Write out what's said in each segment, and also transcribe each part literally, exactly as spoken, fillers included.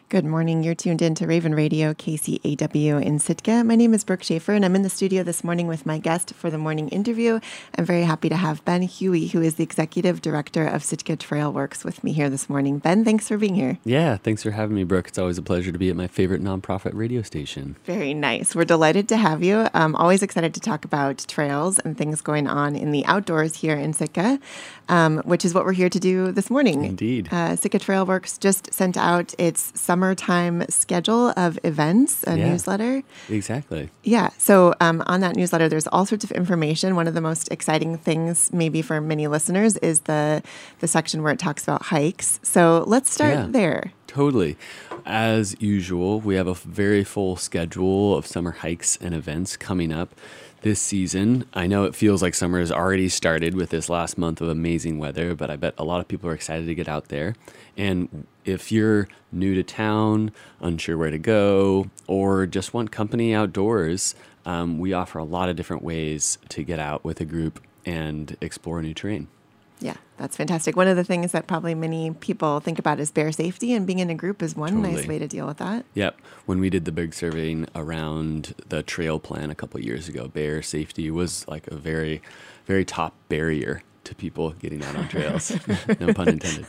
Good morning. You're tuned in to Raven Radio, K C A W in Sitka. My name is Brooke Schaefer, and I'm in the studio this morning with my guest for the morning interview. I'm very happy to have Ben Huey, who is the Executive Director of Sitka Trail Works, with me here this morning. Ben, thanks for being here. Yeah, thanks for having me, Brooke. It's always a pleasure to be at my favorite nonprofit radio station. Very nice. We're delighted to have you. I'm always excited to talk about trails and things going on in the outdoors here in Sitka, um, which is what we're here to do this morning. Indeed. Uh, Sitka Trail Works just sent out its summertime schedule of events, a yeah, newsletter. Exactly. Yeah. So um, on that newsletter, there's all sorts of information. One of the most exciting things, maybe for many listeners, is the the section where it talks about hikes. So let's start yeah, there. Totally. As usual, we have a very full schedule of summer hikes and events coming up this season. I know it feels like summer has already started with this last month of amazing weather, but I bet a lot of people are excited to get out there. And if you're new to town, unsure where to go, or just want company outdoors, um, we offer a lot of different ways to get out with a group and explore new terrain. Yeah, that's fantastic. One of the things that probably many people think about is bear safety, and being in a group is one Totally. nice way to deal with that. Yep. When we did the big surveying around the trail plan a couple of years ago, bear safety was like a very, very top barrier to people getting out on trails. No pun intended.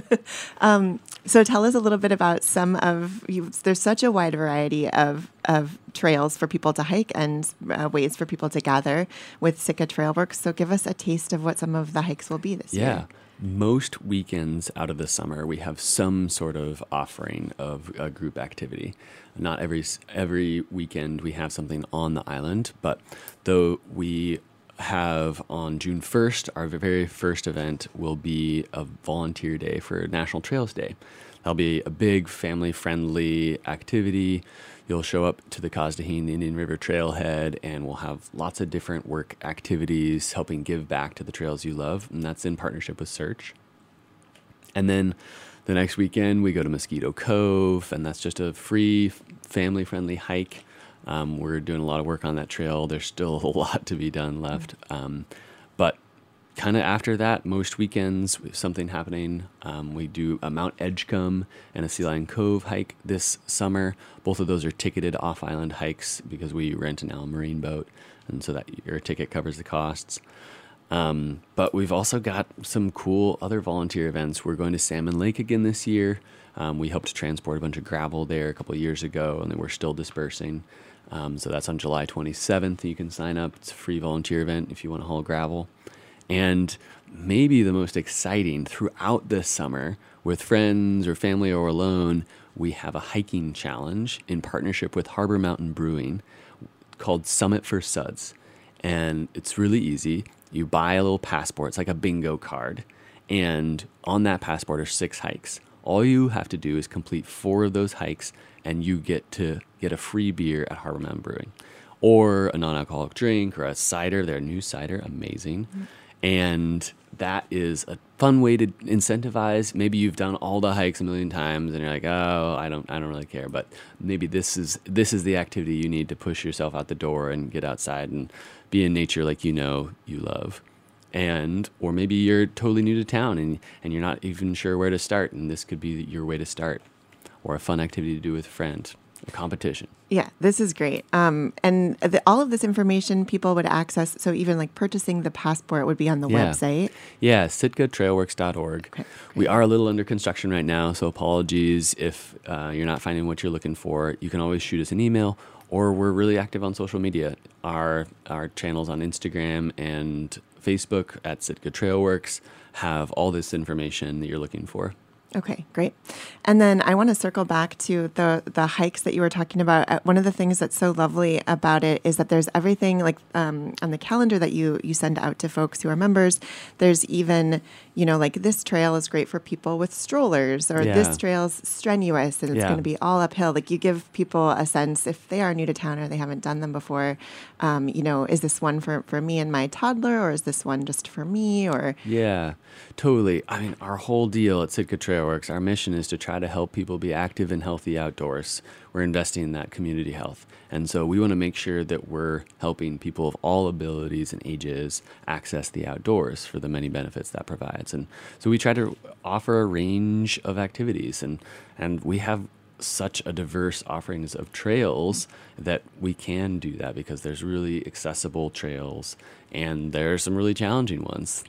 um, so tell us a little bit about some of you. There's such a wide variety of of trails for people to hike and uh, ways for people to gather with Sitka Trail Works. So give us a taste of what some of the hikes will be this yeah. year. Most weekends out of the summer, we have some sort of offering of a group activity. Not every every weekend we have something on the island, but though we have on June first, our very first event will be a volunteer day for National Trails Day. That'll be a big family-friendly activity. You'll show up to the Kazdaheen Indian River Trailhead, and we'll have lots of different work activities helping give back to the trails you love, and that's in partnership with Search. And then the next weekend, we go to Mosquito Cove, and that's just a free, family-friendly hike. Um, we're doing a lot of work on that trail. There's still a lot to be done left. Um, but kind of after that, most weekends, we have something happening. Um, we do a Mount Edgecombe and a Sea Lion Cove hike this summer. Both of those are ticketed off-island hikes because we rent an Al Marine boat, and so that your ticket covers the costs. Um, but we've also got some cool other volunteer events. We're going to Salmon Lake again this year. Um, we helped transport a bunch of gravel there a couple of years ago, and then we're still dispersing. Um, so that's on July twenty-seventh. You can sign up. It's a free volunteer event if you want to haul gravel. And maybe the most exciting throughout this summer, with friends or family or alone, we have a hiking challenge in partnership with Harbor Mountain Brewing called Summit for Suds. And it's really easy. You buy a little passport. It's like a bingo card. And on that passport are six hikes. All you have to do is complete four of those hikes, and you get to get a free beer at Harbor Mountain Brewing, or a non-alcoholic drink, or a cider. Their new cider, amazing. Mm-hmm. And that is a fun way to incentivize. Maybe you've done all the hikes a million times, and you're like, oh, I don't, I don't really care. But maybe this is this is the activity you need to push yourself out the door and get outside and be in nature like you know you love. And, or maybe you're totally new to town and, and you're not even sure where to start, and this could be your way to start, or a fun activity to do with a friend, a competition. Yeah, this is great. Um, and the, all of this information people would access, so even like purchasing the passport would be on the yeah. website. Yeah, sitka trail works dot org. Okay, we are a little under construction right now, so apologies if uh, you're not finding what you're looking for. You can always shoot us an email, or we're really active on social media. Our, our channels on Instagram and Facebook at Sitka Trailworks have all this information that you're looking for. Okay, great. And then I want to circle back to the the hikes that you were talking about. Uh, One of the things that's so lovely about it is that there's everything like um, on the calendar that you you send out to folks who are members. There's even, you know, like this trail is great for people with strollers, or Yeah. this trail's strenuous and it's Yeah. going to be all uphill. Like you give people a sense if they are new to town or they haven't done them before. Um, you know, is this one for, for me and my toddler, or is this one just for me? Or Yeah, totally. I mean, our whole deal at Sitka Trailworks, our mission is to try to help people be active and healthy outdoors. We're investing in that community health. And so we want to make sure that we're helping people of all abilities and ages access the outdoors for the many benefits that provides. And so we try to offer a range of activities, and, and we have such a diverse offerings of trails that we can do that because there's really accessible trails and there are some really challenging ones.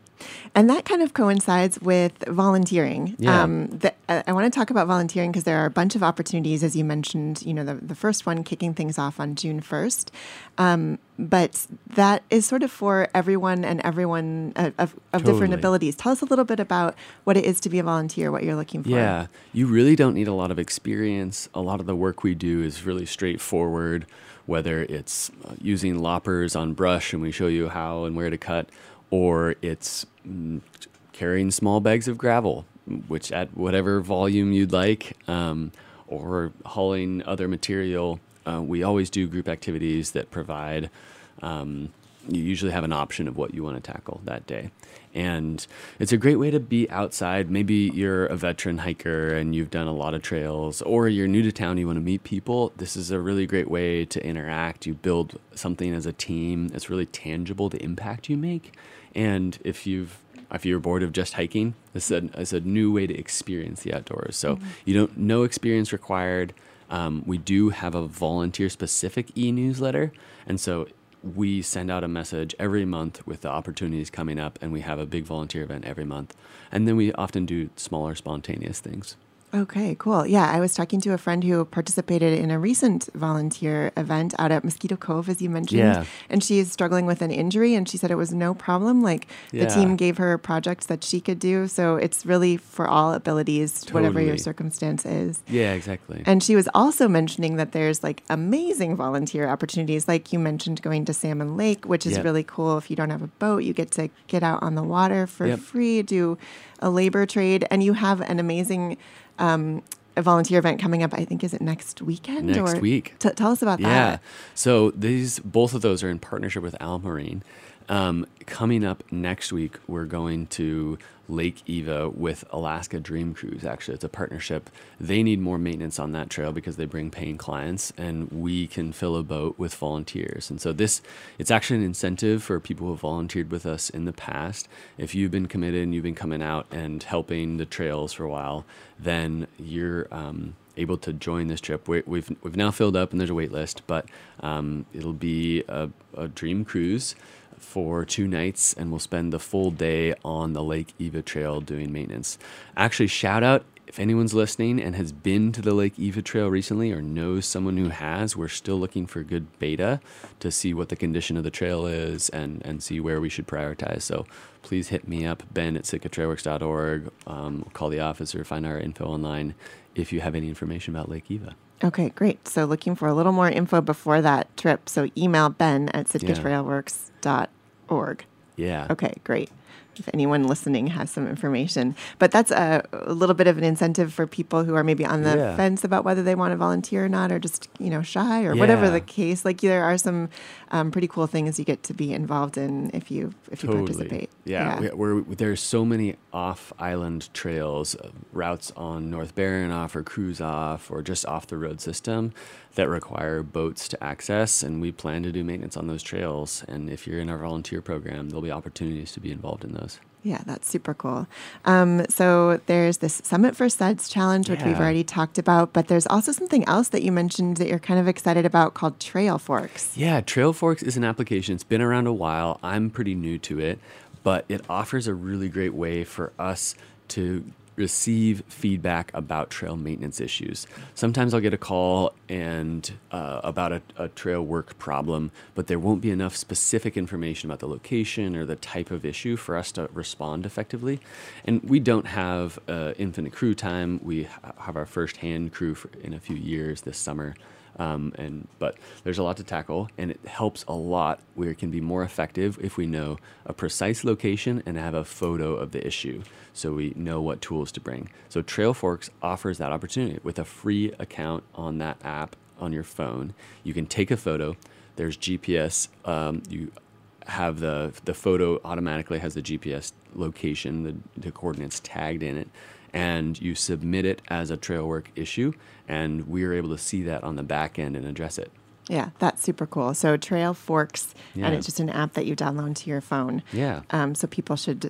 And that kind of coincides with volunteering. Yeah. Um, the, I want to talk about volunteering because there are a bunch of opportunities, as you mentioned, you know, the, the first one kicking things off on June first. Um, but that is sort of for everyone and everyone uh, of, of Totally. different abilities. Tell us a little bit about what it is to be a volunteer, what you're looking for. Yeah, you really don't need a lot of experience. A lot of the work we do is really straightforward, whether it's uh, using loppers on brush and we show you how and where to cut, or it's mm, carrying small bags of gravel, which at whatever volume you'd like, um, or hauling other material. Uh, we always do group activities that provide, um, you usually have an option of what you want to tackle that day. And it's a great way to be outside. Maybe you're a veteran hiker and you've done a lot of trails, or you're new to town, you want to meet people. This is a really great way to interact. You build something as a team that's really tangible, the impact you make. And if you've if you're bored of just hiking, this is a, it's a new way to experience the outdoors. So mm-hmm. you don't no experience required. Um, we do have a volunteer-specific e-newsletter, and so we send out a message every month with the opportunities coming up, and we have a big volunteer event every month. And then we often do smaller, spontaneous things. Okay, cool. Yeah, I was talking to a friend who participated in a recent volunteer event out at Mosquito Cove, as you mentioned. Yeah. And she's struggling with an injury, and she said it was no problem. Like, yeah. the team gave her projects that she could do. So it's really for all abilities, Totally. whatever your circumstance is. Yeah, exactly. And she was also mentioning that there's like amazing volunteer opportunities, like you mentioned going to Salmon Lake, which is yep. really cool. If you don't have a boat, you get to get out on the water for yep. free, do a labor trade, and you have an amazing um, a volunteer event coming up. I think, is it next weekend? Next or? week. T- tell us about yeah. that. Yeah. So these both of those are in partnership with Almarine. Um, coming up next week, we're going to Lake Eva with Alaska Dream Cruise. Actually, it's a partnership. They need more maintenance on that trail because they bring paying clients, and we can fill a boat with volunteers. And so this, it's actually an incentive for people who have volunteered with us in the past. If you've been committed and you've been coming out and helping the trails for a while, then you're um, able to join this trip. We, we've we've now filled up, and there's a wait list, but um, it'll be a, a dream cruise for two nights, and we'll spend the full day on the Lake Eva Trail doing maintenance. Actually, shout out if anyone's listening and has been to the Lake Eva Trail recently or knows someone who has. We're still looking for good beta to see what the condition of the trail is and, and see where we should prioritize. So please hit me up, Ben at sitka trailworks dot org. Um, call the office or find our info online if you have any information about Lake Eva. Okay, great. So looking for a little more info before that trip. So email Ben at sitka trailworks dot org. Yeah. Okay, great. If anyone listening has some information. But that's a, a little bit of an incentive for people who are maybe on the yeah. fence about whether they want to volunteer or not, or just, you know, shy or yeah. whatever the case. Like, there are some um, pretty cool things you get to be involved in if you if you totally. participate. Yeah, yeah. We, we're, there's so many off-island trails, uh, routes on North Baranof or Cruise Off or just off the road system that require boats to access, and we plan to do maintenance on those trails. And if you're in our volunteer program, there'll be opportunities to be involved in those. Yeah, that's super cool. Um, so there's this Summit for Suds challenge, which yeah. we've already talked about, but there's also something else that you mentioned that you're kind of excited about called Trail Forks. Yeah, Trail Forks is an application. It's been around a while. I'm pretty new to it, but it offers a really great way for us to receive feedback about trail maintenance issues. Sometimes I'll get a call and uh, about a, a trail work problem, but there won't be enough specific information about the location or the type of issue for us to respond effectively. And we don't have uh, infinite crew time. We ha- have our first hand crew for, in a few years this summer. Um, and but there's a lot to tackle, and it helps a lot where it can be more effective if we know a precise location and have a photo of the issue, so we know what tools to bring. So Trail Forks offers that opportunity with a free account on that app on your phone. You can take a photo. There's G P S. Um, you have the the photo automatically has the G P S location, the, the coordinates tagged in it, and you submit it as a trail work issue, and we are able to see that on the back end and address it. Yeah, that's super cool. So Trail Forks, yeah. and it's just an app that you download to your phone. Yeah. Um, so people should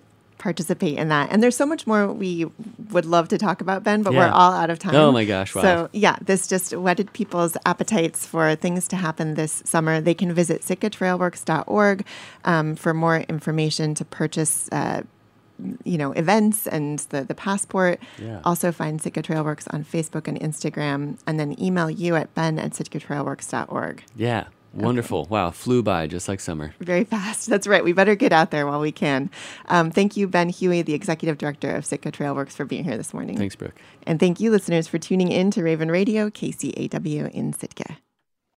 participate in that. And there's so much more we would love to talk about, Ben, but Yeah. we're all out of time. Oh my gosh, wow. So yeah, this just whetted people's appetites for things to happen this summer. They can visit sitka trail works dot org um, for more information to purchase uh, you know, events and the, the passport. Yeah. Also find Sitka Trail Works on Facebook and Instagram, and then email you at ben at sitka trail works dot org. Yeah. Wonderful. Okay. Wow. Flew by just like summer. Very fast. That's right. We better get out there while we can. Um, thank you, Ben Huey, the Executive Director of Sitka Trail Works, for being here this morning. Thanks, Brooke. And thank you, listeners, for tuning in to Raven Radio, K C A W in Sitka.